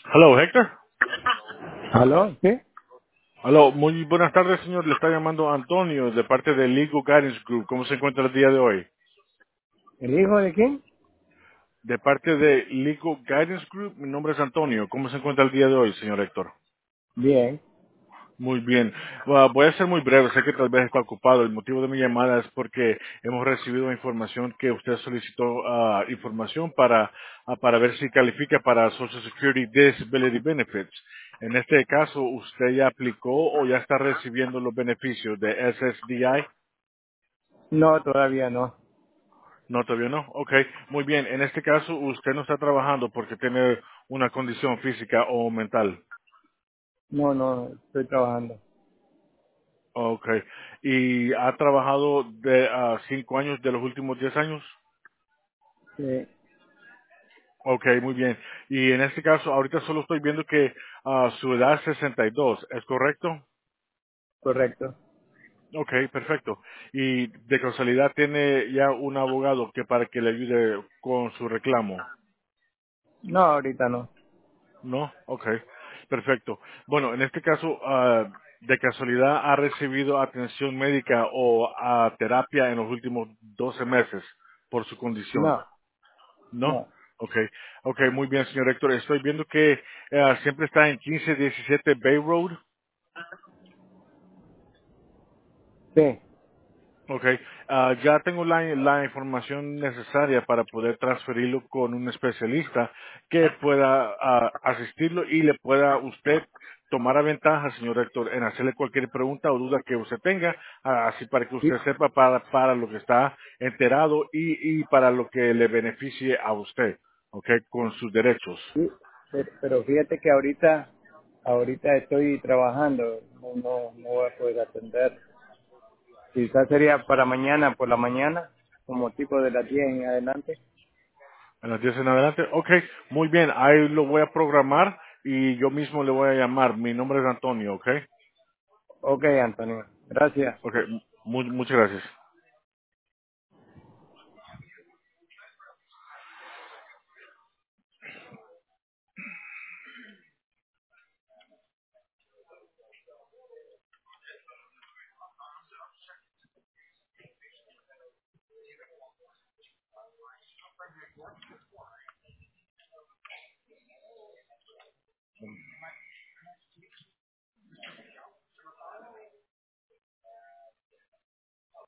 Hello, Héctor. ¿Aló? ¿Sí? Hello, muy buenas tardes, señor. Le está llamando Antonio de parte de Legal Guidance Group. ¿Cómo se encuentra el día de hoy? ¿El hijo de quién? De parte de Legal Guidance Group, mi nombre es Antonio. ¿Cómo se encuentra el día de hoy, señor Héctor? Bien. Muy bien. Voy a ser muy breve. Sé que tal vez está ocupado. El motivo de mi llamada es porque hemos recibido información que usted solicitó información para ver si califica para Social Security Disability Benefits. En este caso, ¿usted ya aplicó o ya está recibiendo los beneficios de SSDI? No, todavía no. No, todavía no. Ok, muy bien. En este caso, usted no está trabajando porque tiene una condición física o mental. No, no, estoy trabajando. Ok. ¿Y ha trabajado de 5 años de los últimos 10 años? Sí, Ok, muy bien. Y en este caso, ahorita solo estoy viendo que su edad es 62, ¿es correcto? correcto. Ok, perfecto. ¿Y de casualidad tiene ya un abogado que para que le ayude con su reclamo? No, ahorita no. ¿No? Ok, perfecto. Bueno, en este caso, de casualidad ha recibido atención médica o terapia en los últimos 12 meses por su condición. No, ¿No? no. Ok, ok, muy bien, señor Héctor. Estoy viendo que siempre está en 1517 Bay Road. Sí, Ok, ya tengo la información necesaria para poder transferirlo con un especialista que pueda asistirlo y le pueda usted tomar a ventaja, señor Héctor, en hacerle cualquier pregunta o duda que usted tenga, así para que sí, usted sepa para lo que está enterado y para lo que le beneficie a usted, ok, con sus derechos. sí. Pero fíjate que ahorita estoy trabajando. No voy a poder atender. Quizás sería para mañana, por la mañana, como tipo de las 10 en adelante. En las 10 en adelante. Ok, muy bien. Ahí lo voy a programar y yo mismo le voy a llamar. Mi nombre es Antonio, ok. Ok, Antonio. Gracias. Ok, muchas gracias.